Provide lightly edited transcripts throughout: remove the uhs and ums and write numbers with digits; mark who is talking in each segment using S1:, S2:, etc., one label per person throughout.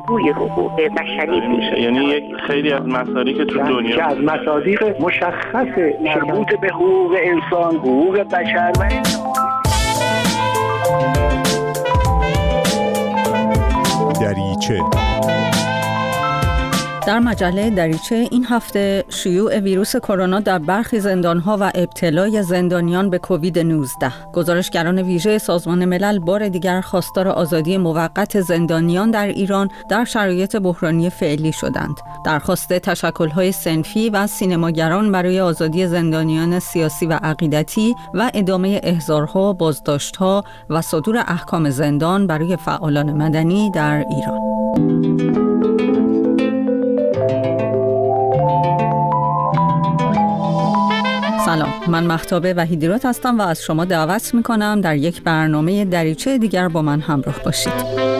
S1: روی حقوق بشری میشه.
S2: یعنی یک خیلی از مسائلی که تو دنیا
S3: که از مصادیق مشخص مربوط به حقوق انسان، حقوق بشر و
S4: دریچه.
S5: در مجله دریچه این هفته شیوع ویروس کرونا در برخی زندان‌ها و ابتلای زندانیان به کووید 19. گزارشگران ویژه سازمان ملل بار دیگر خواستار آزادی موقت زندانیان در ایران در شرایط بحرانی فعلی شدند. درخواست تشکل‌های صنفی و سینماگران برای آزادی زندانیان سیاسی و عقیدتی و ادامه احضارها، بازداشت‌ها و صدور احکام زندان برای فعالان مدنی در ایران. سلام، من مهتاب وحیدی‌راد هستم و از شما دعوت می‌کنم در یک برنامه دریچه دیگر با من همراه باشید.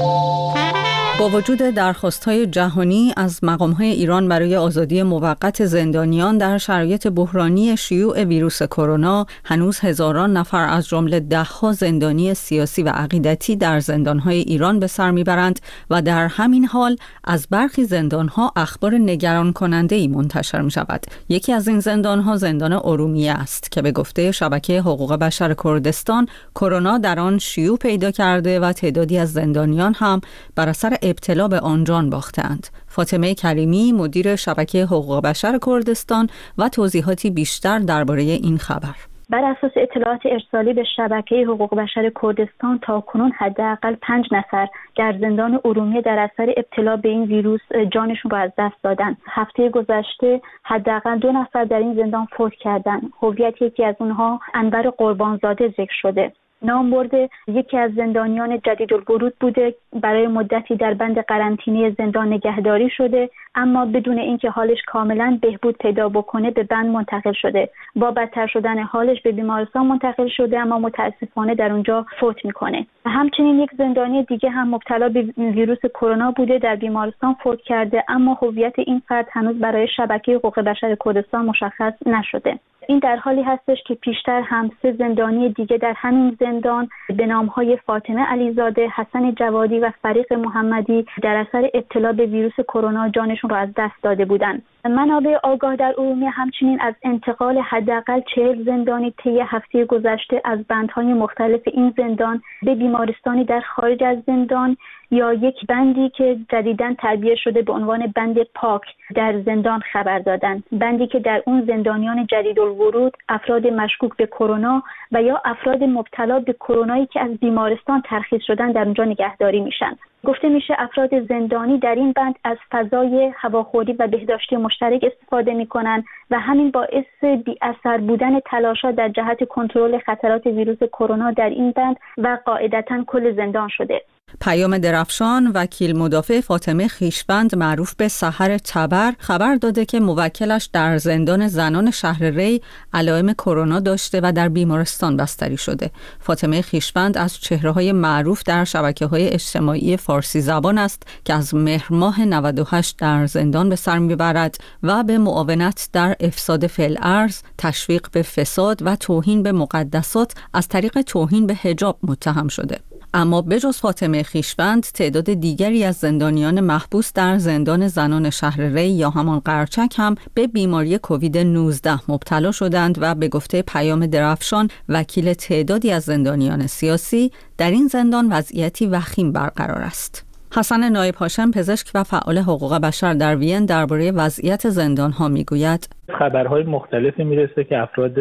S5: با وجود درخواست‌های جهانی از مقام‌های ایران برای آزادی موقت زندانیان در شرایط بحرانی شیوع ویروس کرونا، هنوز هزاران نفر از جمله ده‌ها زندانی سیاسی و عقیدتی در زندان‌های ایران به سر می‌برند و در همین حال از برخی زندان‌ها اخبار نگران کننده‌ای منتشر می‌شود. یکی از این زندان‌ها زندان ارومیه است که به گفته شبکه حقوق بشر کردستان، کرونا در آن شیوع پیدا کرده و تعدادی از زندانیان هم بر اثر ابتلا به آن جان باختند. فاطمه کریمی، مدیر شبکه حقوق بشر کردستان و توضیحاتی بیشتر درباره این خبر.
S6: بر اساس اطلاعات ارسالی به شبکه حقوق بشر کردستان تاکنون حداقل 5 نفر در زندان ارومیه در اثر ابتلا به این ویروس جانشون رو از دست دادن. هفته گذشته حداقل 2 نفر در این زندان فوت کردن. هویت یکی از اونها انور قربانزاده ذکر شده. نام برده یکی از زندانیان جدیدالورود بوده، برای مدتی در بند قرنطینه زندان نگهداری شده، اما بدون اینکه حالش کاملا بهبود پیدا بکنه به بند منتقل شده. با بدتر شدن حالش به بیمارستان منتقل شده، اما متاسفانه در اونجا فوت میکنه. همچنین یک زندانی دیگه هم مبتلا به ویروس کرونا بوده، در بیمارستان فوت کرده، اما هویت این فرد هنوز برای شبکه حقوق بشر کردستان مشخص نشده. این در حالی هستش که پیشتر هم 3 زندانی دیگه در همین زندان به نامهای فاطمه علیزاده، حسن جوادی و فریق محمدی در اثر ابتلا به ویروس کرونا جانشون رو از دست داده بودند. منابع آگاه در ارومیه همچنین از انتقال حداقل 40 زندانی طی هفته گذشته از بندهای مختلف این زندان به بیمارستانی در خارج از زندان یا یک بندی که جدیداً تعبیه شده به عنوان بند پاک در زندان خبر دادند. بندی که در اون زندانیان جدیدالورود، افراد مشکوک به کرونا و یا افراد مبتلا به کرونایی که از بیمارستان ترخیص شدن در اونجا نگهداری میشن. گفته میشه افراد زندانی در این بند از فضای هواخوری و بهداشتی مشترک استفاده میکنن و همین باعث بی اثر بودن تلاش‌ها در جهت کنترل خطرات ویروس کرونا در این بند و قاعدتاً کل زندان شده.
S5: پیام درفشان، وکیل مدافع فاطمه خویشوند معروف به سحر تبر، خبر داده که موکلش در زندان زنان شهر ری علائم کرونا داشته و در بیمارستان بستری شده. فاطمه خویشوند از چهره‌های معروف در شبکه‌های اجتماعی فارسی زبان است که از مهر ماه 98 در زندان به سر میبرد و به معاونت در افساد فی‌الارض، تشویق به فساد و توهین به مقدسات از طریق توهین به حجاب متهم شده. اما بجز فاطمه خویشوند، تعداد دیگری از زندانیان محبوس در زندان زنان شهر ری یا همان قرچک هم به بیماری کووید 19 مبتلا شدند و به گفته پیام درفشان، وکیل تعدادی از زندانیان سیاسی، در این زندان وضعیتی وخیم برقرار است. حسن نایب هاشم، پزشک و فعال حقوق بشر در وین، درباره وضعیت زندان‌ها میگوید:
S7: خبرهای مختلفی میرسه که افراد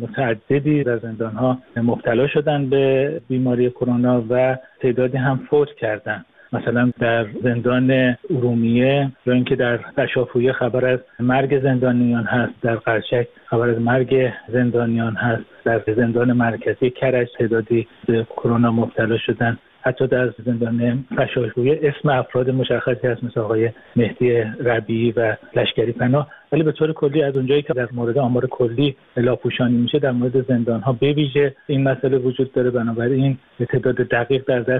S7: متعددی در زندان‌ها مبتلا شدن به بیماری کرونا و تعدادی هم فوت کردن. مثلا در زندان ارومیه یا اینکه در قشافویه خبر از مرگ زندانیان هست، در قرچک خبر از مرگ زندانیان هست، در زندان مرکزی کرج تعدادی به کرونا مبتلا شدن. حتی در زندان قشافویه اسم افراد مشخصی هست مثل آقای مهدی ربیعی و لشکری پناه، ولی به طور کلی از اونجایی که در مورد آمار کلی لاپوشانی میشه در مورد زندان‌ها به ویژه این مسئله وجود داره، بنابراین تعداد دقیق در دست نیست.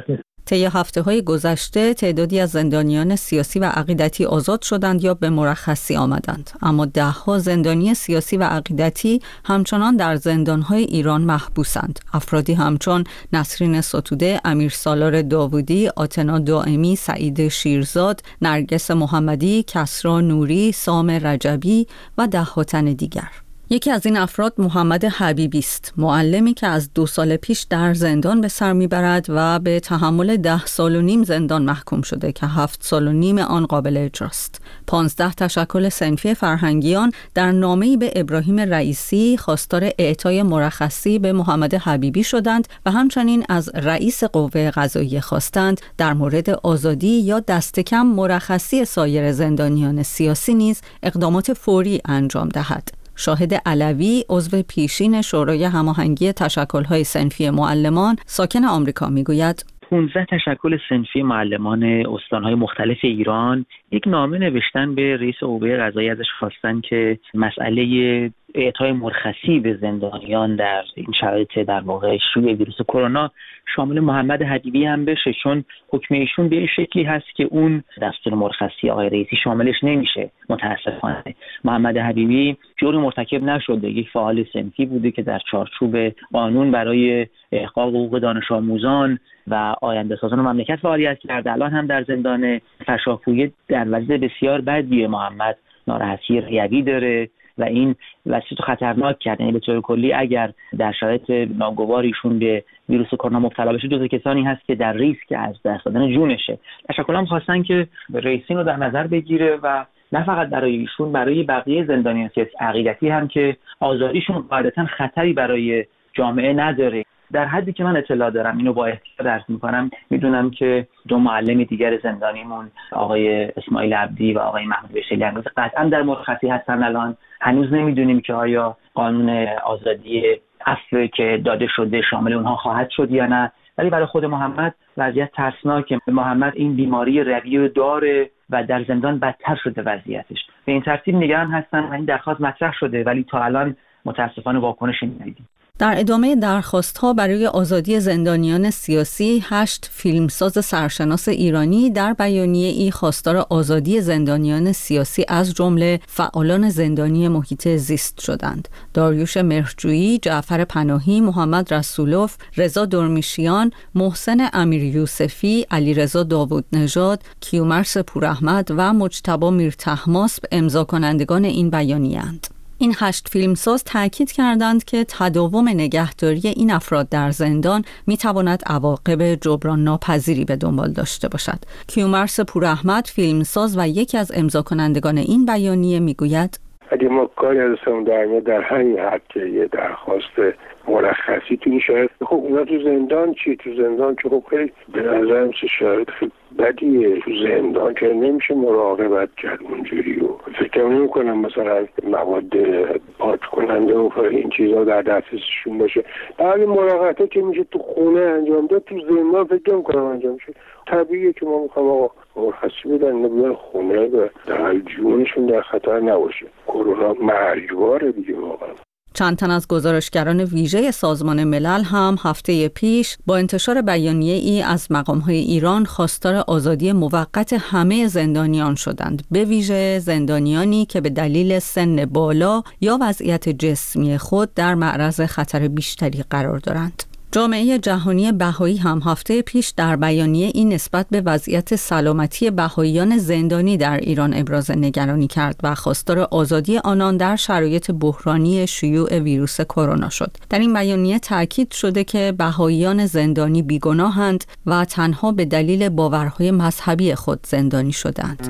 S5: طی هفته‌های گذشته تعدادی از زندانیان سیاسی و عقیدتی آزاد شدند یا به مرخصی آمدند، اما ده‌ها زندانی سیاسی و عقیدتی همچنان در زندان‌های ایران محبوسند. افرادی همچون نسرین ستوده، امیر سالار داوودی، آتنا دائمی، سعید شیرزاد، نرگس محمدی، کسری نوری، سام رجبی و ده‌ها تن دیگر. یکی از این افراد محمد حبیبی است، معلمی که از 2 سال پیش در زندان به سر میبرد و به تحمل 10 سال و نیم زندان محکوم شده که 7 سال و نیم آن قابل اجراست. 15 تشکل صنفی فرهنگیان در نامه‌ای به ابراهیم رئیسی خواستار اعطای مرخصی به محمد حبیبی شدند و همچنین از رئیس قوه قضاییه خواستند در مورد آزادی یا دست کم مرخصی سایر زندانیان سیاسی نیز اقدامات فوری انجام دهد. شاهد علوی، عضو پیشین شورای هماهنگی تشکل‌های صنفی معلمان ساکن آمریکا میگوید
S8: 15 تشکل صنفی معلمان استان‌های مختلف ایران یک نامه نوشتن به رئیس قوه قضاییه، ازش خواستن که مسئله اعطای مرخصی به زندانیان در این شرایط در واقع شیوع ویروس کرونا شامل محمد حبیبی هم بشه، چون حکم ایشون به این شکلی هست که اون دستور مرخصی آقای رئیسی شاملش نمیشه. متاسفانه محمد حبیبی جرمی مرتکب نشده، یک فعال صنفی بوده که در چارچوب قانون برای احقاق حقوق دانش آموزان و آینده سازان مملکت فعالیت کرده. الان هم در زندان فشاپویه در وضع بسیار بدیه. محمد ناراحتی ریوی داره و این وضعیت خطرناک کرد. یعنی به طور کلی اگر در شرایط ناگوار ایشون به ویروس کرونا مبتلا بشه، جزو کسانی هست که در ریسک از دست دادن جونشه. تشکلم خواستن که رئیسین رو در نظر بگیره و نه فقط برای ایشون، برای بقیه زندانیان سیاسی عقیدتی هم که آزادیشون قاعدتاً خطری برای جامعه نداره. در حدی که من اطلاع دارم، اینو با احتیاط عرض می‌کنم، میدونم که 2 معلم دیگر زندانیمون آقای اسماعیل عبدی و آقای محمود بشری قطعاً در مرخصی هستن. الان هنوز نمیدونیم که آیا قانون آزادی عفو که داده شده شامل اونها خواهد شد یا نه، ولی برای خود محمد وضعیت ترسناکه. محمد این بیماری روی داره و در زندان بدتر شده وضعیتش. به این ترتیب نگران هستن و این درخواست مطرح شده، ولی تا الان متاسفانه واکنشی ندیدیم.
S5: در ادامه درخواست‌ها برای آزادی زندانیان سیاسی، 8 فیلمساز سرشناس ایرانی در بیانیه‌ای خواستار آزادی زندانیان سیاسی از جمله فعالان زندانی محیط زیست شدند. داریوش مهرجویی، جعفر پناهی، محمد رسولوف، رضا درمیشیان، محسن امیریوسفی، علیرضا داوودنژاد، کیومرث پوراحمد و مجتبی میرطهماسب امضا کنندگان این بیانیه‌اند. این 8 فیلمساز تأکید کردند که تداوم نگهداری این افراد در زندان میتواند عواقب جبران ناپذیری به دنبال داشته باشد. کیومرث پوراحمد، فیلمساز و یکی از امضا کنندگان این بیانیه میگوید
S9: اگه ما کاری ازشون در همین حد که یه درخواست مرخصی تو این شرایط، خب اونا تو زندان چی؟ تو زندان که خب خیلی به نظرم شرایط خیلی بدیه. تو زندان که نمیشه مراقبت کرد اونجوری، و فکر نمی‌کنم مثلا مواد پاک کننده و این چیزا در دسترسشون باشه. بعضی مراقبت که میشه تو خونه انجام داد، تو زندان فکر نمی‌کنم انجام شه. طبیعیه که ما می‌خوام آقا مرخصی بدن، نبودن خونه و در جونشون در خطر نباشه. کرونا مرگباره دیگه واقعا.
S5: چند تن از گزارشگران ویژه سازمان ملل هم هفته پیش با انتشار بیانیه‌ای از مقام‌های ایران خواستار آزادی موقت همه زندانیان شدند، به ویژه زندانیانی که به دلیل سن بالا یا وضعیت جسمی خود در معرض خطر بیشتری قرار دارند. جامعه جهانی بهایی هم هفته پیش در بیانیه این نسبت به وضعیت سلامتی بهاییان زندانی در ایران ابراز نگرانی کرد و خواستار آزادی آنان در شرایط بحرانی شیوع ویروس کرونا شد. در این بیانیه تأکید شده که بهاییان زندانی بیگناهند و تنها به دلیل باورهای مذهبی خود زندانی شدند.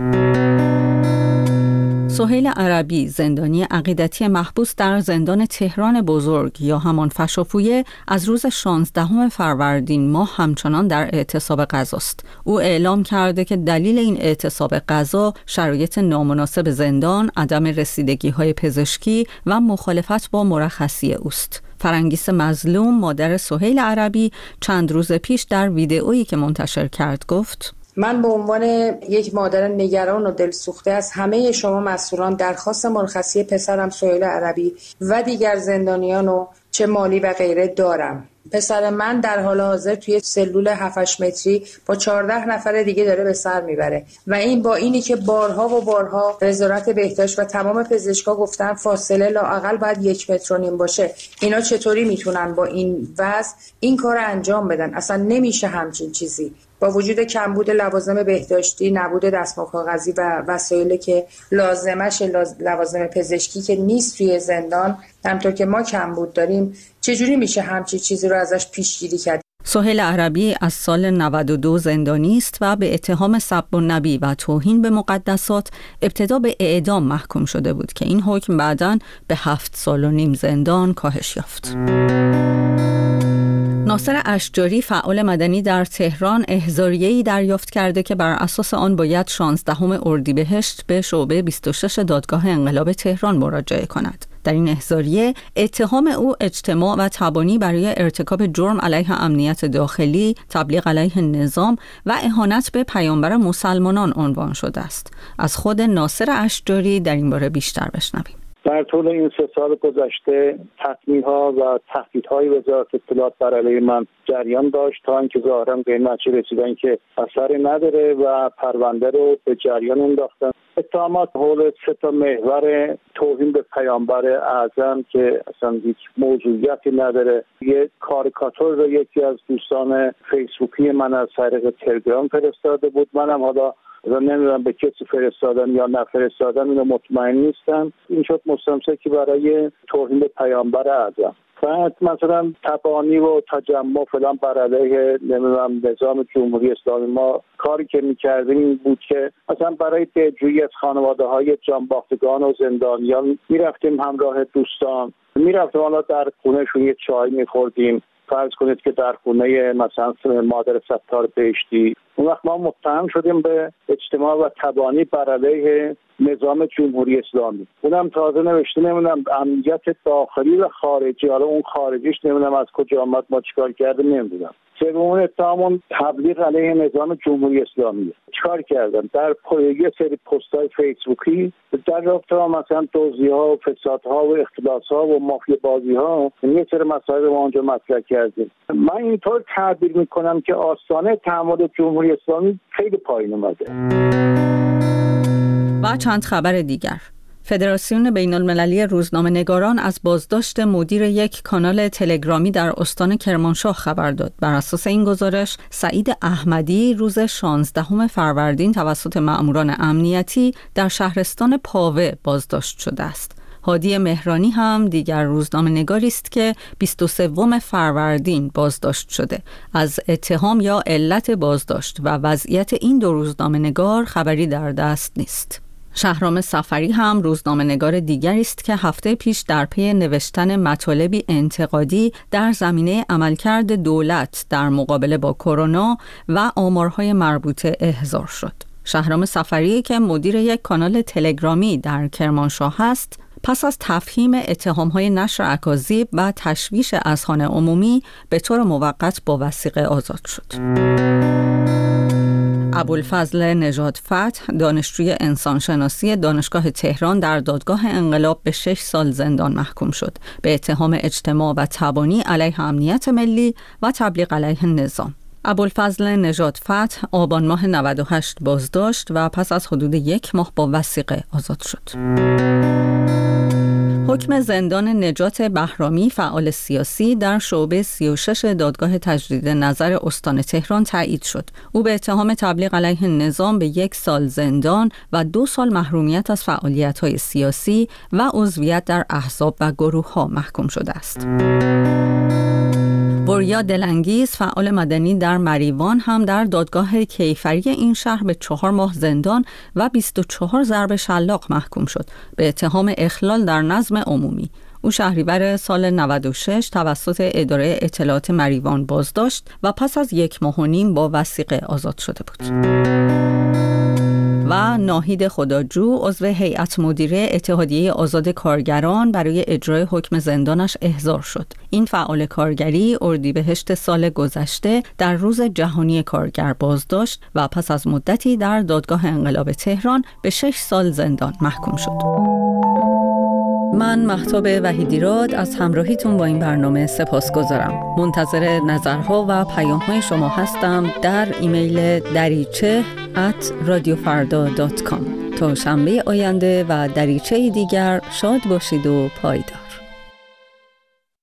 S5: سهیل عربی، زندانی عقیدتی محبوس در زندان تهران بزرگ یا همان فشاپویه، از روز 16 فروردین ماه همچنان در اعتصاب غذاست. او اعلام کرده که دلیل این اعتصاب غذا شرایط نامناسب زندان، عدم رسیدگی‌های پزشکی و مخالفت با مرخصی اوست. فرنگیس مظلوم، مادر سهیل عربی، چند روز پیش در ویدئویی که منتشر کرد گفت:
S10: من به عنوان یک مادر نگران و دلسوخته از همه شما مسئولان درخواست مرخصی پسرم سهیل عربی و دیگر زندانیان و چه مالی و غیره دارم. پسر من در حال حاضر توی سلول 7-8 متری با 14 نفر دیگه داره به سر میبره و این با اینی که بارها و بارها وزارت بهداشت و تمام پزشکا گفتن فاصله لااقل باید 1.5 متر باشه، اینا چطوری میتونن با این وضع این کار انجام بدن؟ اصلا نمیشه همچین چیزی. با وجود کمبود لوازم بهداشتی، نبود دستمال کاغذی و وسایلی که لازمش لوازم پزشکی که نیست توی زندان، همونطور که ما کمبود داریم، چجوری میشه همچین چیزی رو ازش پیشگیری کرد؟
S5: سهیل عربی از سال 92 زندانی است و به اتهام سب النبی و توهین به مقدسات ابتدا به اعدام محکوم شده بود که این حکم بعداً به 7.5 سال زندان کاهش یافت. ناصر اشجاری فعال مدنی در تهران احضاریه‌ای دریافت کرده که بر اساس آن باید 16 اردیبهشت به شعبه 26 دادگاه انقلاب تهران مراجعه کند. در این احضاریه اتهام او اجتماع و تبانی برای ارتکاب جرم علیه امنیت داخلی، تبلیغ علیه نظام و اهانت به پیامبر مسلمانان عنوان شده است. از خود ناصر اشجاری در این باره بیشتر بشنویم.
S3: در طول این 3 سال گذشته تحمیل‌ها و تهدیدهای وزارت اطلاعات بر علیه من جریان داشت تا اینکه ظاهراً به این نتیجه رسیدن که اثری نداره و پرونده رو به جریان انداختن. اتهامات حول 3 محور توهین به پیامبر اعظم که اصلا هیچ موضوعیتی نداره. یک کاریکاتور رو یکی از دوستان فیسبوکی من از طریق تلگرام فرستاده بود. منم حالا نمیدونم به کسی فرستادن یا نفرستادن، اینو مطمئن نیستم. این شد مستمسکی برای توهین به پیامبر اعظم. بعد مثلا تبانی و تجمع فلان بر علیه نمیدونم نظام جمهوری اسلامی، ما کاری که میکردیم این بود که مثلا برای دلجویی از خانواده‌های جانباختگان و زندانیان میرفتیم همراه دوستان، میرفتیم حالا در خونهشون یه چای میخوردیم. فرض کنید که در خونه مثلا مادر ستار بهشتی، اون وقت ما متهم شدیم به اجتماع و تبانی بر علیه نظام جمهوری اسلامی. اونم تازه نوشته نمیدونم امنیت داخلی و خارجی، حالا اون خارجیش نمیدونم از کجا آمد، ما چیکار کردیم نمیدونم. سومون اتهامون تبلیغ علیه نظام جمهوری اسلامی. چیکار کردن؟ در یه سری پست‌های فیسبوکی در رابطه با مثلا دزدی‌ها و فسادها و اختلاس‌ها و مافیا بازی‌ها یه سری مسائل رو اونجا مطرح کردیم. من اینطور تعبیر می‌کنم که آستانه تعامل جمهوری اسلامی خیلی پایین اومده.
S5: و چند خبر دیگر. فدراسیون بین‌المللی روزنامه‌نگاران از بازداشت مدیر یک کانال تلگرامی در استان کرمانشاه خبر داد. بر اساس این گزارش، سعید احمدی روز 16 فروردین توسط مأموران امنیتی در شهرستان پاوه بازداشت شده است. هادی مهرانی هم دیگر روزنامه‌نگاری است که 23 فروردین بازداشت شده. از اتهام یا علت بازداشت و وضعیت این 2 روزنامه‌نگار خبری در دست نیست. شهرام سفری هم روزنامه‌نگار دیگری است که هفته پیش در پی نوشتن مطالبی انتقادی در زمینه عملکرد دولت در مقابله با کرونا و آمارهای مربوطه احضار شد. شهرام سفری که مدیر یک کانال تلگرامی در کرمانشاه است، پس از تفهیم اتهام‌های نشر اکاذیب و تشویش اذهان عمومی به طور موقت با وثیقه آزاد شد. ابوالفضل نژاد فتح، دانشجوی انسانشناسی دانشگاه تهران، در دادگاه انقلاب به 6 سال زندان محکوم شد به اتهام اجتماع و تبانی علیه امنیت ملی و تبلیغ علیه نظام. ابوالفضل نژاد فتح آبان ماه 98 بازداشت و پس از حدود 1 ماه با وثیقه آزاد شد. حکم زندان نجات بهرامی، فعال سیاسی، در شعبه 36 دادگاه تجدید نظر استان تهران تایید شد. او به اتهام تبلیغ علیه نظام به 1 سال زندان و 2 سال محرومیت از فعالیت‌های سیاسی و عضویت در احزاب و گروه‌ها محکوم شده است. وریا دلانگیز، فعال مدنی در مریوان، هم در دادگاه کیفری این شهر به 4 ماه زندان و 24 ضرب شلاق محکوم شد به اتهام اخلال در نظم عمومی. او شهریور سال 96 توسط اداره اطلاعات مریوان بازداشت و پس از 1 ماه و نیم با وثیقه آزاد شده بود. و ناهید خداجو، عضو هیئت مدیره اتحادیه آزاد کارگران، برای اجرای حکم زندانش احضار شد. این فعال کارگری اردیبهشت سال گذشته در روز جهانی کارگر بازداشت و پس از مدتی در دادگاه انقلاب تهران به 6 سال زندان محکوم شد. من مهتاب وحیدیراد از همراهیتون با این برنامه سپاسگزارم. منتظر نظرها و پیام‌های شما هستم در ایمیل dariche@radiofarda.com. تا شنبه آینده و دریچه دیگر شاد باشید و پایدار.